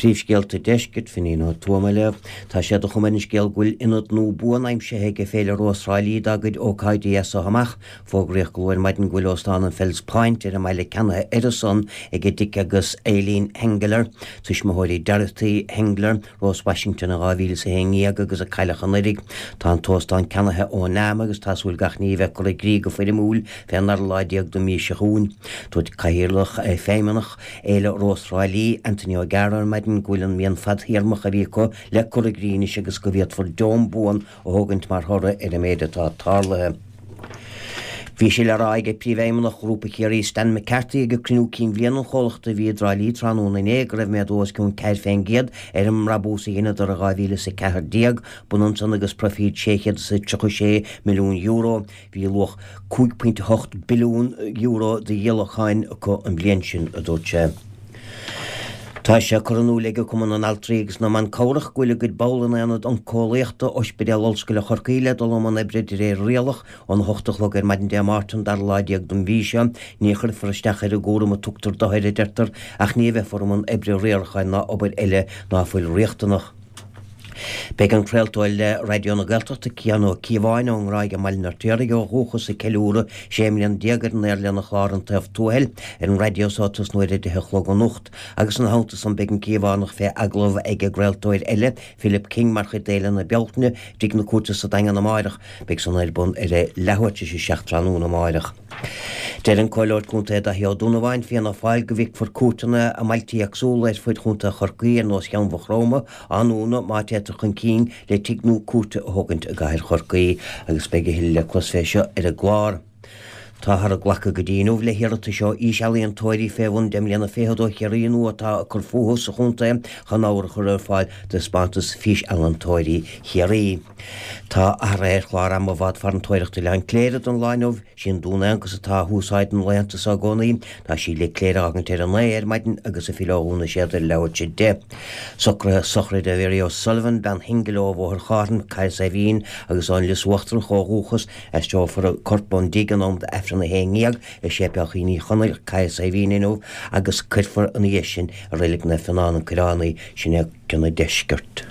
príomhscéalta deiscit finína tuamáile, tá sé do chumann scéal gúil inad nó buanaim sé heige féile Rosráilí agad ó CIDS a hamach, fógraíoch glóir maidin gúil óstán an Fells Point ar a maile Canna Edison ag dic agus Aileen Hengler, tuis mothóirí Dorothy Hengler, Rose Washington a gáhíle sa héngiag agus a cailachan irig, tá an tóstán Cannathe ó Nám agus tásúil gachní bheith go grí go fuidir múl fenar láideag do míse hún. Tuid caihirlach féimeannach éile Rosráilí Anthony O'Gara maidin gúil an mian fad hiarmach a bhíco le corigrínis agus go bhíad for dóm buan ó thugant mar thora ar a méide tá tálathe. Bhí sé le ráige príomhéimeannach grúpa chéirí Stan McCarthy go crinú cín bhíanana cholaachta bhí Ráilí tránúna néag raibh méad os cún ceir féin géad ar an rabúsa dhéine ar a gáhíle sa cethir díag bunansan agus profíd 636 milliún euro, bhí luach 2.8 billiún euro de dhéalacháin go an bliain sin a dúirte. Tá sé choranú leige cuman an altrígus na man córach gúile go bálan anad an cólaíochta ospidéal olscoile chorcaíle dul man ebridir é rialach an hochtachlog ar maidin de Martin dar láideag don bhíse, níchar fristeach ar a góram a tugtar dohéir deirtar ach ní bheith form an ebri rialchain na obair eile ná fuil riachtanach. Beg an creaaltóil le radiona galtachta cianó cíomháin an ráige mainar tuairige ó thuchas sa ceúra séimlíon diagar an airleanna chláir an taobh túil ar an radiosátas nuair de chlog an ucht, agus an hátas an beg an cíomhánach fé aglah ag a creaaltóir eile Philip King mar chudéile na bealtne dig na cúta sa dagan na máireach, beg san ailbun ar a lehairte sé 16 na máireach. Déir an coileir cúnta a heá dúnahhain fianna fáil go bhíh for cútainna a mailtíí agsúla ar fuid chunta chorcaí ar nós cheanmha chróma anúna má chun cín le tignú cúta a thugant a gaiir chorcaí agus beige hiile le cosféisio ar a gláir. Tá har a ghlacha go dtíanamh le hiarata seo ísealaíon tóirí féhhain demlíanana féhadó chearíonú atá chur fúthas sa chunta chan áhar chur ar fáil de spátas fís elan tóirí chearí. Tá a réir chláir am bhd far an tóireachta lean cléad an láinmh sin dúna agus atá húsáid an leanta sa gcónaí, tá sí le cléad agan ar an léir maidin agus a fiáúna séad lehairte de. Sochra de Bhéirí O'Sullivan ben hingiló bhthir cháran caiir sa bhín agus an lishuachtar chóúchas teo for a corpón dígan am de na héngiag a sépeach í chonail caiis a bhíinú agus chuirfar an sin a rélik na fanán an Coránnaí sin ag gna deisgurt.